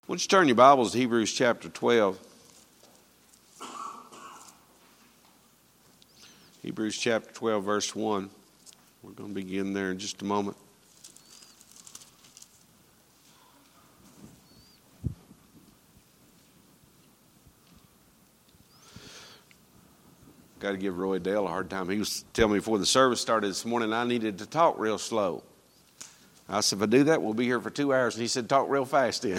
Why don't you turn your Bibles to Hebrews chapter 12. Hebrews chapter 12, verse 1. We're going to begin there in just a moment. Got to give Roy Dale a hard time. He was telling me before the service started this morning I needed to talk real slow. I said, if I do that, we'll be here for 2 hours. And he said, talk real fast then.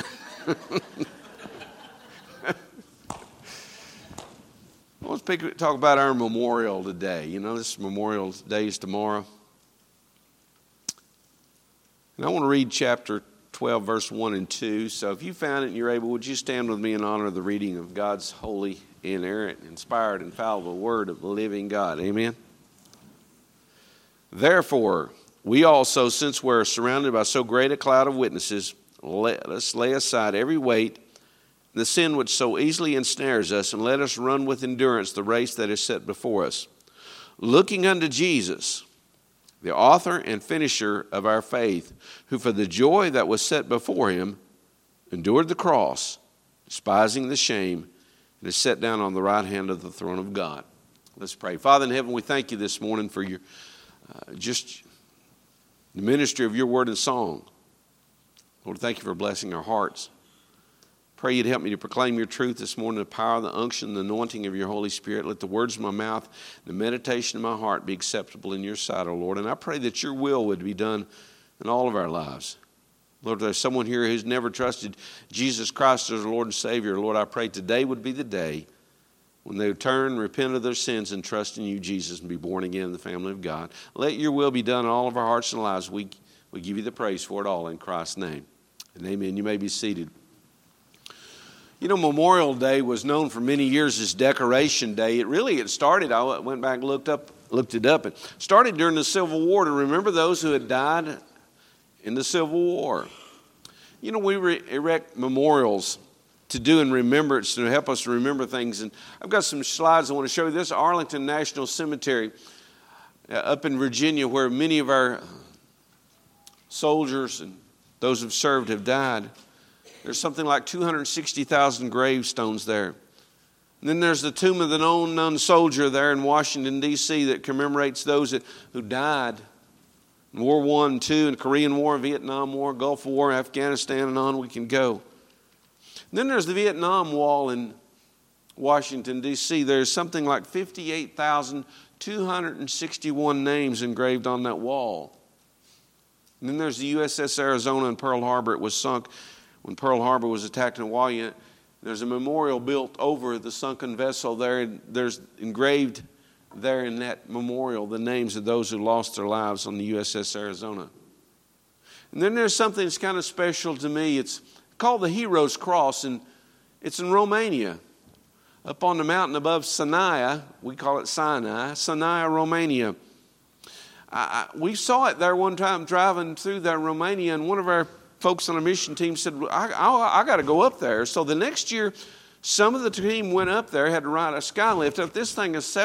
Let's talk about our memorial today. You know, this Memorial Day is tomorrow. And I want to read chapter 12, verse 1 and 2. So if you found it and you're able, would you stand with me in honor of the reading of God's holy, inerrant, inspired, infallible word of the living God. Amen. Therefore, we also, since we're surrounded by so great a cloud of witnesses, let us lay aside every weight, the sin which so easily ensnares us, and let us run with endurance the race that is set before us, looking unto Jesus, the author and finisher of our faith, who for the joy that was set before him endured the cross, despising the shame, and is set down on the right hand of the throne of God. Let's pray. Father in heaven, we thank you this morning for your just the ministry of your word and song. Lord, thank you for blessing our hearts. Pray you'd help me to proclaim your truth this morning, the power, the unction, the anointing of your Holy Spirit. Let the words of my mouth, the meditation of my heart be acceptable in your sight, O Lord. And I pray that your will would be done in all of our lives. Lord, if there's someone here who's never trusted Jesus Christ as their Lord and Savior, Lord, I pray today would be the day when they would turn, repent of their sins, and trust in you, Jesus, and be born again in the family of God. Let your will be done in all of our hearts and lives. We give you the praise for it all in Christ's name. And amen. You may be seated. You know, Memorial Day was known for many years as Decoration Day. It started, I went back and looked it up. It started during the Civil War to remember those who had died in the Civil War. You know, we erect memorials to do in remembrance, to help us remember things. And I've got some slides I want to show you. This is Arlington National Cemetery up in Virginia, where many of our soldiers and those who've served have died. There's something like 260,000 gravestones there. And then there's the tomb of the unknown soldier there in Washington, D.C. that commemorates those who died in World War I and II, and Korean War, Vietnam War, Gulf War, Afghanistan, and on we can go. And then there's the Vietnam Wall in Washington, D.C. There's something like 58,261 names engraved on that wall. And then there's the USS Arizona in Pearl Harbor. It was sunk when Pearl Harbor was attacked in Hawaii. There's a memorial built over the sunken vessel there. And there's engraved there in that memorial the names of those who lost their lives on the USS Arizona. And then there's something that's kind of special to me. It's called the Heroes Cross, and it's in Romania. Up on the mountain above Sinaia, we call it Sinaia, Romania. We saw it there one time driving through there, Romania, and one of our folks on a mission team said, I got to go up there. So the next year, some of the team went up there, had to ride a sky lift up. This thing is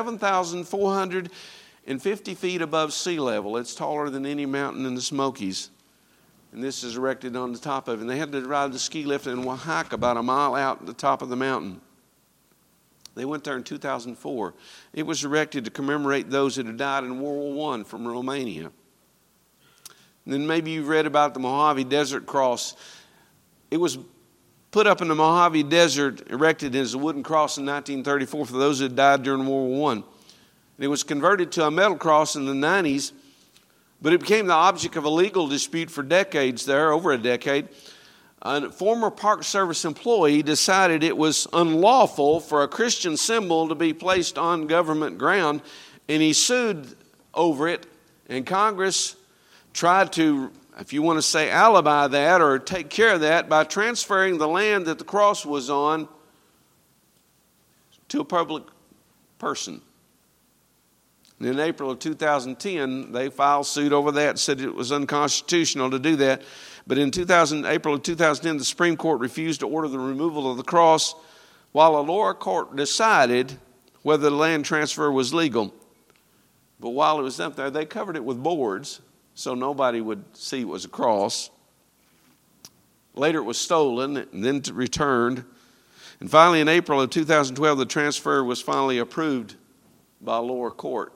7,450 feet above sea level. It's taller than any mountain in the Smokies. And this is erected on the top of it. And they had to ride the ski lift and hike about a mile out at the top of the mountain. They went there in 2004. It was erected to commemorate those that had died in World War I from Romania. And then maybe you've read about the Mojave Desert Cross. It was put up in the Mojave Desert, erected as a wooden cross in 1934 for those that had died during World War I. And it was converted to a metal cross in the 90s, but it became the object of a legal dispute for decades there, over a decade. A former Park Service employee decided it was unlawful for a Christian symbol to be placed on government ground, and he sued over it, and Congress tried to, if you want to say, alibi that or take care of that by transferring the land that the cross was on to a public person. And in April of 2010, they filed suit over that, said it was unconstitutional to do that. But in April of 2010, the Supreme Court refused to order the removal of the cross while a lower court decided whether the land transfer was legal. But while it was up there, they covered it with boards so nobody would see it was a cross. Later it was stolen and then returned. And finally in April of 2012, the transfer was finally approved by a lower court.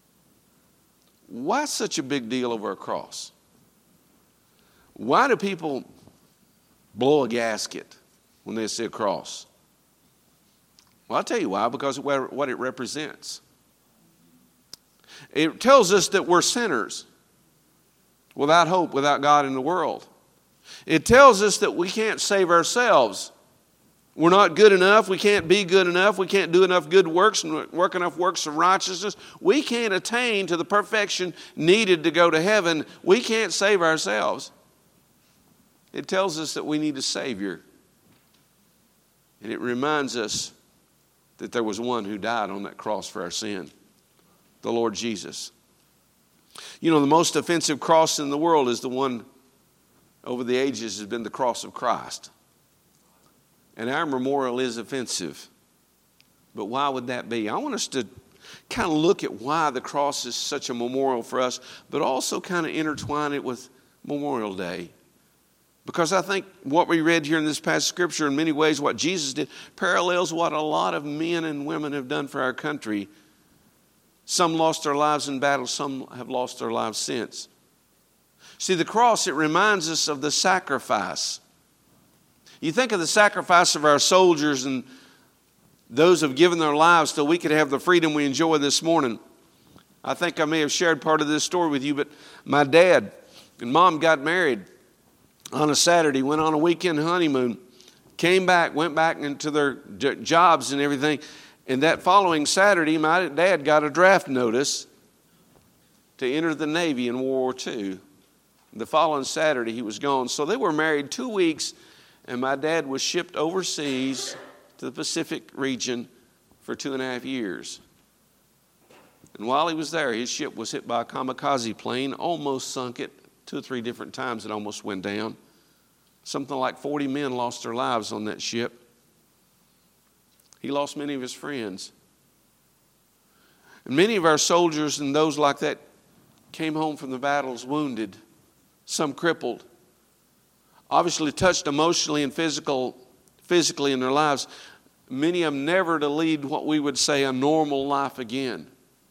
Why such a big deal over a cross? Why do people blow a gasket when they see a cross? Well, I'll tell you why, because of what it represents. It tells us that we're sinners without hope, without God in the world. It tells us that we can't save ourselves. We're not good enough. We can't be good enough. We can't do enough good works and work enough works of righteousness. We can't attain to the perfection needed to go to heaven. We can't save ourselves. It tells us that we need a Savior. And it reminds us that there was one who died on that cross for our sin, the Lord Jesus. You know, the most offensive cross in the world is the one over the ages has been the cross of Christ. And our memorial is offensive. But why would that be? I want us to kind of look at why the cross is such a memorial for us, but also kind of intertwine it with Memorial Day. Because I think what we read here in this passage of Scripture, in many ways what Jesus did, parallels what a lot of men and women have done for our country. Some lost their lives in battle, some have lost their lives since. See, the cross, it reminds us of the sacrifice. You think of the sacrifice of our soldiers and those who have given their lives so we could have the freedom we enjoy this morning. I think I may have shared part of this story with you, but my dad and mom got married on a Saturday, went on a weekend honeymoon, came back, went back into their jobs and everything. And that following Saturday, my dad got a draft notice to enter the Navy in World War II. The following Saturday, he was gone. So they were married 2 weeks, and my dad was shipped overseas to the Pacific region for 2.5 years. And while he was there, his ship was hit by a kamikaze plane, almost sunk it. 2 or 3 different times it almost went down. Something like 40 men lost their lives on that ship. He lost many of his friends. And many of our soldiers and those like that came home from the battles wounded, some crippled, obviously touched emotionally and physically in their lives. Many of them never to lead what we would say a normal life again.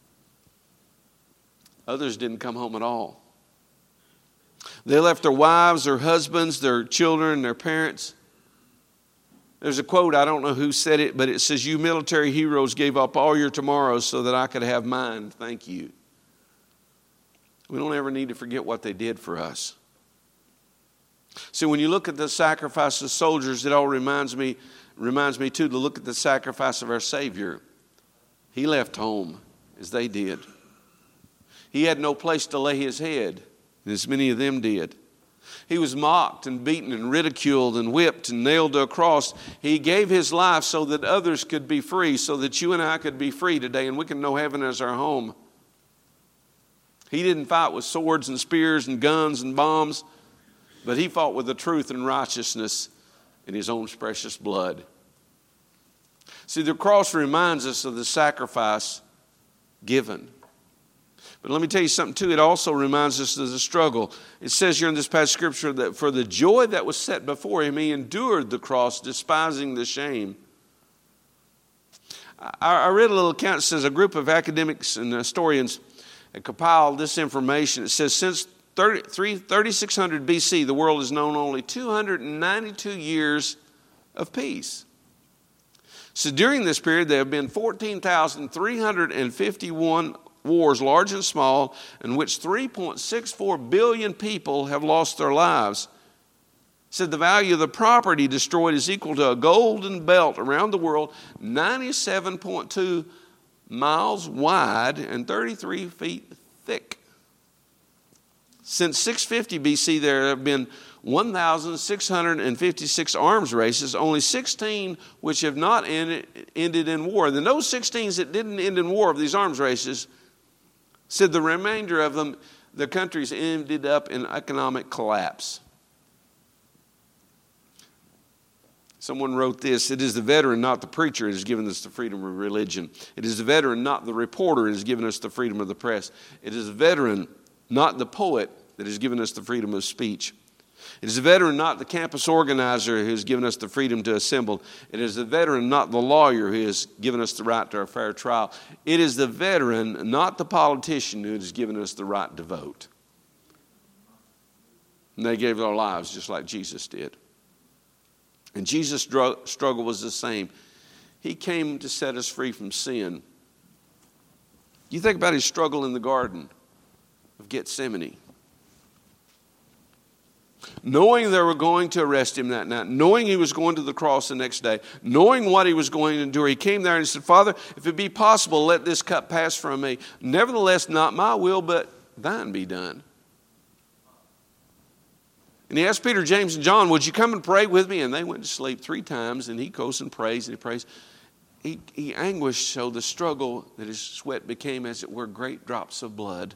Others didn't come home at all. They left their wives, their husbands, their children, their parents. There's a quote, I don't know who said it, but it says, "You military heroes gave up all your tomorrows so that I could have mine. Thank you." We don't ever need to forget what they did for us. See, when you look at the sacrifice of soldiers, it all reminds me too to look at the sacrifice of our Savior. He left home as they did. He had no place to lay his head, as many of them did. He was mocked and beaten and ridiculed and whipped and nailed to a cross. He gave his life so that others could be free, so that you and I could be free today and we can know heaven as our home. He didn't fight with swords and spears and guns and bombs, but he fought with the truth and righteousness in his own precious blood. See, the cross reminds us of the sacrifice given. But let me tell you something too. It also reminds us of the struggle. It says here in this passage of Scripture that for the joy that was set before him, he endured the cross, despising the shame. I read a little account. It says a group of academics and historians compiled this information. It says since 3600 BC, the world has known only 292 years of peace. So during this period, there have been 14,351 wars, large and small, in which 3.64 billion people have lost their lives. It said the value of the property destroyed is equal to a golden belt around the world, 97.2 miles wide and 33 feet thick. Since 650 BC, there have been 1,656 arms races, only 16 which have not ended in war. And those 16 that didn't end in war of these arms races, said the remainder of them, the countries ended up in economic collapse. Someone wrote this: "It is the veteran, not the preacher, that has given us the freedom of religion. It is the veteran, not the reporter, that has given us the freedom of the press. It is the veteran, not the poet, that has given us the freedom of speech. It is the veteran, not the campus organizer, who has given us the freedom to assemble. It is the veteran, not the lawyer, who has given us the right to a fair trial. It is the veteran, not the politician, who has given us the right to vote. And they gave their lives just like Jesus did. And Jesus' struggle was the same. He came to set us free from sin. You think about his struggle in the Garden of Gethsemane. Knowing they were going to arrest him that night, knowing he was going to the cross the next day, knowing what he was going to endure, he came there and he said, Father, if it be possible, let this cup pass from me. Nevertheless, not my will, but thine be done. And he asked Peter, James, and John, would you come and pray with me? And they went to sleep 3 times, and he goes and prays, and he prays. He anguished so the struggle that his sweat became, as it were, great drops of blood.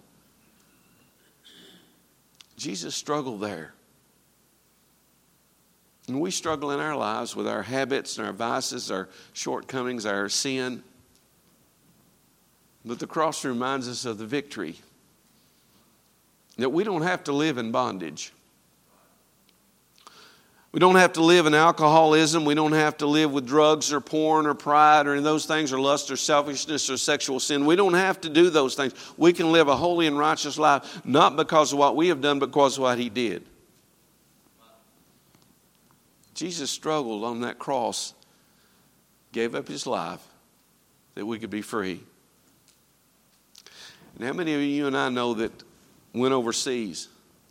Jesus struggled there. And we struggle in our lives with our habits and our vices, our shortcomings, our sin. But the cross reminds us of the victory. That we don't have to live in bondage. We don't have to live in alcoholism. We don't have to live with drugs or porn or pride or any of those things, or lust or selfishness or sexual sin. We don't have to do those things. We can live a holy and righteous life, not because of what we have done, but because of what he did. Jesus struggled on that cross, gave up his life that we could be free. And how many of you and I know that went overseas,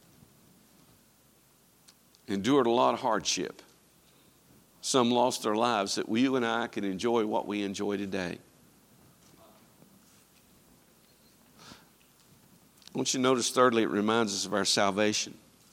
endured a lot of hardship? Some lost their lives that you and I can enjoy what we enjoy today. I want you to notice, thirdly, it reminds us of our salvation.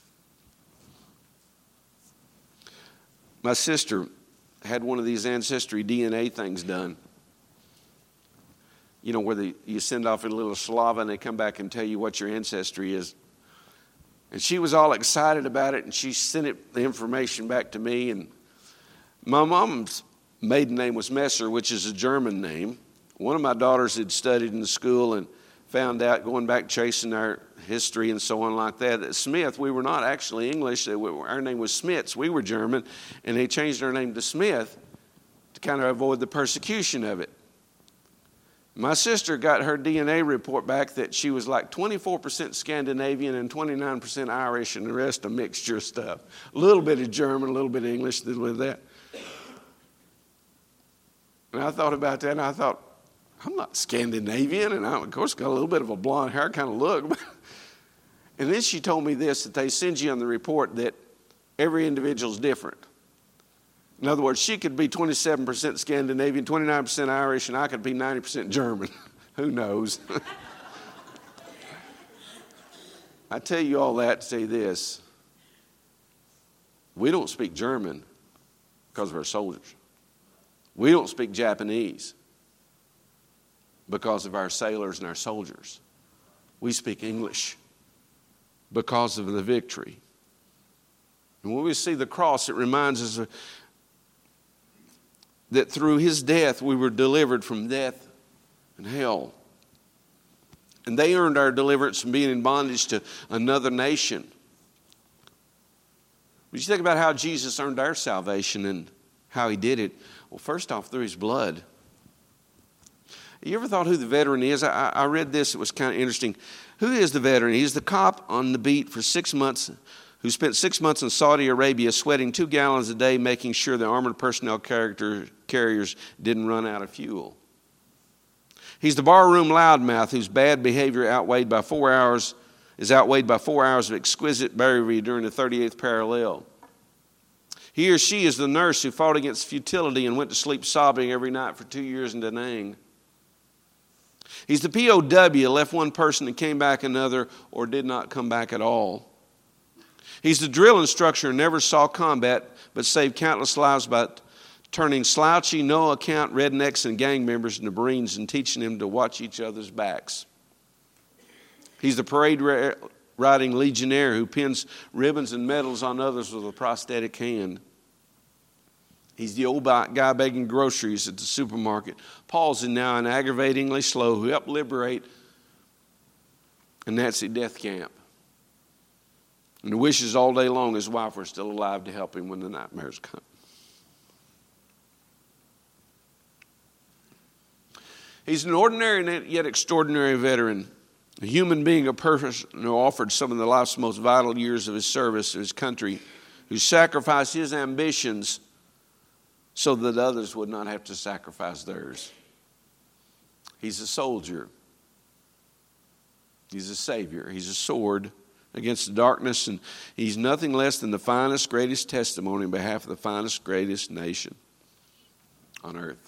My sister had one of these ancestry DNA things done. You know, where you send off a little saliva and they come back and tell you what your ancestry is. And she was all excited about it, and she sent the information back to me. And my mom's maiden name was Messer, which is a German name. One of my daughters had studied in the school and found out, going back chasing our history and so on like that Smith, we were not actually English. Our name was Smits. We were German, and they changed our name to Smith to kind of avoid the persecution of it. My sister got her DNA report back that she was like 24% Scandinavian and 29% Irish, and the rest a mixture of stuff. A little bit of German, a little bit of English with that. And I thought about that, and I thought, I'm not Scandinavian, and I, of course, got a little bit of a blonde hair kind of look. And then she told me this, that they send you on the report that every individual is different. In other words, she could be 27% Scandinavian, 29% Irish, and I could be 90% German. Who knows? I tell you all that to say this. We don't speak German because of our soldiers. We don't speak Japanese because of our sailors and our soldiers. We speak English because of the victory. And when we see the cross, it reminds us that through his death we were delivered from death and hell. And they earned our deliverance from being in bondage to another nation. But you think about how Jesus earned our salvation and how he did it. Well, first off, through his blood. You ever thought who the veteran is? I read this. It was kind of interesting. Who is the veteran? He's the cop on the beat for 6 months who spent 6 months in Saudi Arabia sweating 2 gallons a day, making sure the armored personnel carriers didn't run out of fuel. He's the barroom loudmouth whose bad behavior is outweighed by 4 hours of exquisite bravery during the 38th parallel. He or she is the nurse who fought against futility and went to sleep sobbing every night for 2 years in Da Nang. He's the POW, left one person and came back another, or did not come back at all. He's the drill instructor who never saw combat but saved countless lives by turning slouchy, no-account rednecks and gang members into Marines and teaching them to watch each other's backs. He's the parade-riding legionnaire who pins ribbons and medals on others with a prosthetic hand. He's the old guy begging groceries at the supermarket. Paul's now an aggravatingly slow who helped liberate a Nazi death camp. And he wishes all day long his wife were still alive to help him when the nightmares come. He's an ordinary yet extraordinary veteran, a human being, a person who offered some of the life's most vital years of his service to his country, who sacrificed his ambitions so that others would not have to sacrifice theirs. He's a soldier. He's a savior. He's a sword against the darkness, and he's nothing less than the finest, greatest testimony on behalf of the finest, greatest nation on earth.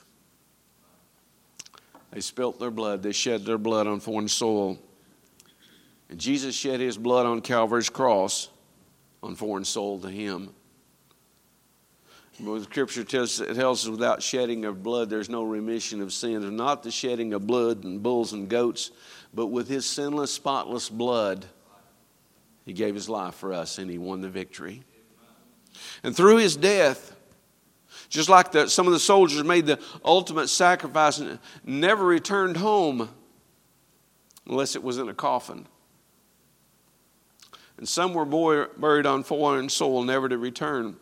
They spilt their blood. They shed their blood on foreign soil. And Jesus shed his blood on Calvary's cross on foreign soil to him. The Scripture tells us without shedding of blood there's no remission of sins. Not the shedding of blood and bulls and goats, but with his sinless, spotless blood, he gave his life for us and he won the victory. And through his death, just like some of the soldiers made the ultimate sacrifice and never returned home unless it was in a coffin. And some were buried on foreign soil, never to return.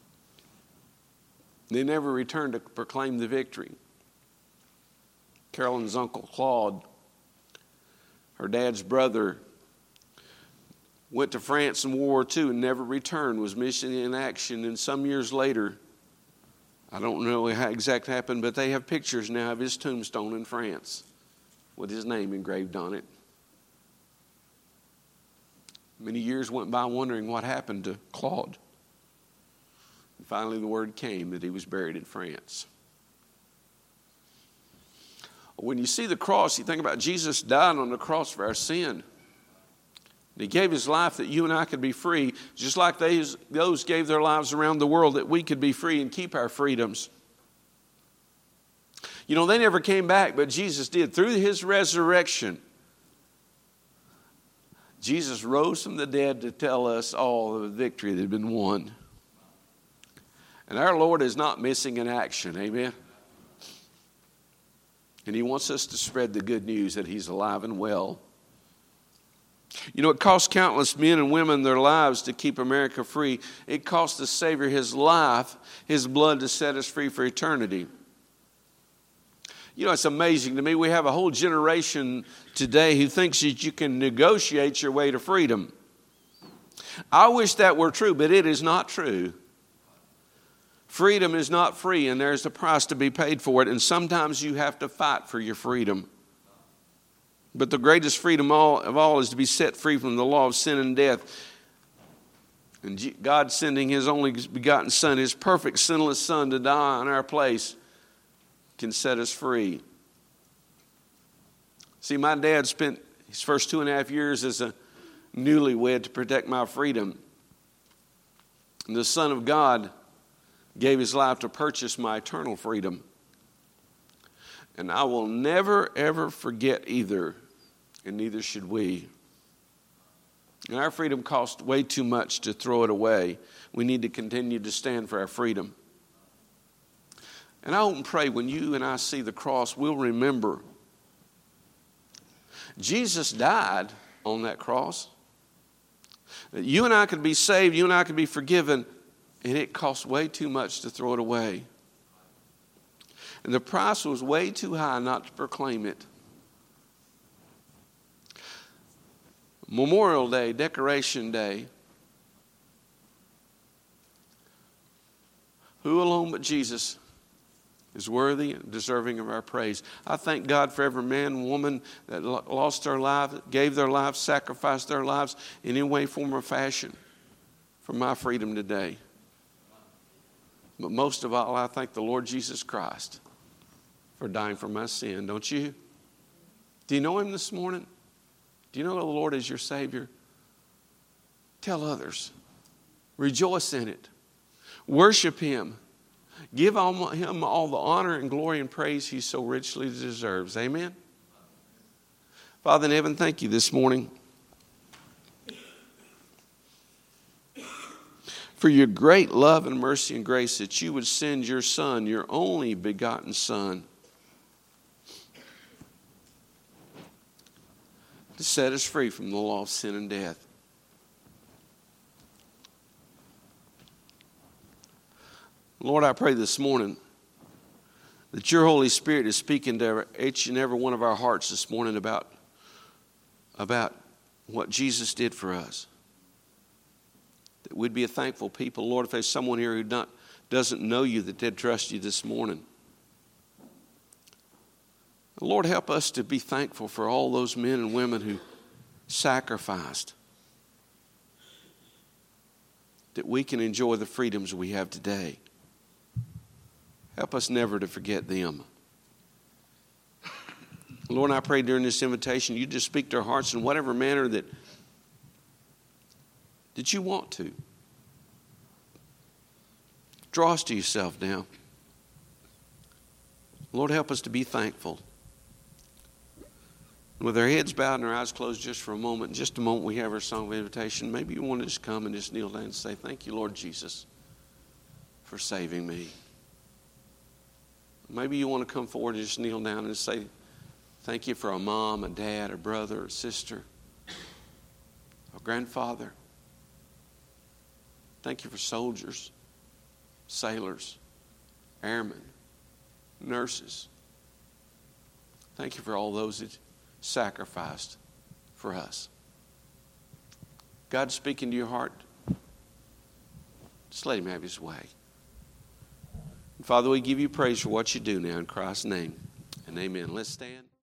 They never returned to proclaim the victory. Carolyn's uncle Claude, her dad's brother, went to France in World War II and never returned, was missing in action. And some years later, I don't know how exact happened, but they have pictures now of his tombstone in France with his name engraved on it. Many years went by wondering what happened to Claude. And finally the word came that he was buried in France. When you see the cross, you think about Jesus dying on the cross for our sin. He gave his life that you and I could be free, just like those gave their lives around the world that we could be free and keep our freedoms. You know, they never came back, but Jesus did. Through his resurrection, Jesus rose from the dead to tell us all the victory that had been won. And our Lord is not missing in action, amen? And he wants us to spread the good news that he's alive and well. You know, it cost countless men and women their lives to keep America free. It cost the Savior his life, his blood to set us free for eternity. You know, it's amazing to me. We have a whole generation today who thinks that you can negotiate your way to freedom. I wish that were true, but it is not true. Freedom is not free, and there's a price to be paid for it, and sometimes you have to fight for your freedom. But the greatest freedom of all is to be set free from the law of sin and death. And God sending his only begotten Son, his perfect sinless Son, to die in our place can set us free. See, my dad spent his first 2.5 years as a newlywed to protect my freedom. And the Son of God gave his life to purchase my eternal freedom. And I will never, ever forget either. And neither should we. And our freedom costs way too much to throw it away. We need to continue to stand for our freedom. And I hope and pray when you and I see the cross, we'll remember Jesus died on that cross. That you and I could be saved, you and I could be forgiven, and it cost way too much to throw it away. And the price was way too high not to proclaim it. Memorial Day, Decoration Day. Who alone but Jesus is worthy and deserving of our praise? I thank God for every man and woman that lost their life, gave their lives, sacrificed their lives in any way, form, or fashion for my freedom today. But most of all, I thank the Lord Jesus Christ for dying for my sin. Don't you? Do you know him this morning? Do you know the Lord is your Savior? Tell others. Rejoice in it. Worship him. Give him all the honor and glory and praise he so richly deserves. Amen? Father in heaven, thank you this morning for your great love and mercy and grace that you would send your Son, your only begotten Son, to set us free from the law of sin and death. Lord, I pray this morning that your Holy Spirit is speaking to each and every one of our hearts this morning about what Jesus did for us. That we'd be a thankful people. Lord, if there's someone here who doesn't know you, that they'd trust you this morning. Lord, help us to be thankful for all those men and women who sacrificed, that we can enjoy the freedoms we have today. Help us never to forget them. Lord, I pray during this invitation, you just speak to our hearts in whatever manner that you want to. Draw us to yourself now. Lord, help us to be thankful. With our heads bowed and our eyes closed just for a moment, in just a moment we have our song of invitation. Maybe you want to just come and just kneel down and say, thank you, Lord Jesus, for saving me. Maybe you want to come forward and just kneel down and say, thank you for a mom, a dad, a brother, a sister, a grandfather. Thank you for soldiers, sailors, airmen, nurses. Thank you for all those that sacrificed for us. God speaking to your heart, just let him have his way. And Father, we give you praise for what you do now in Christ's name. And amen. Let's stand.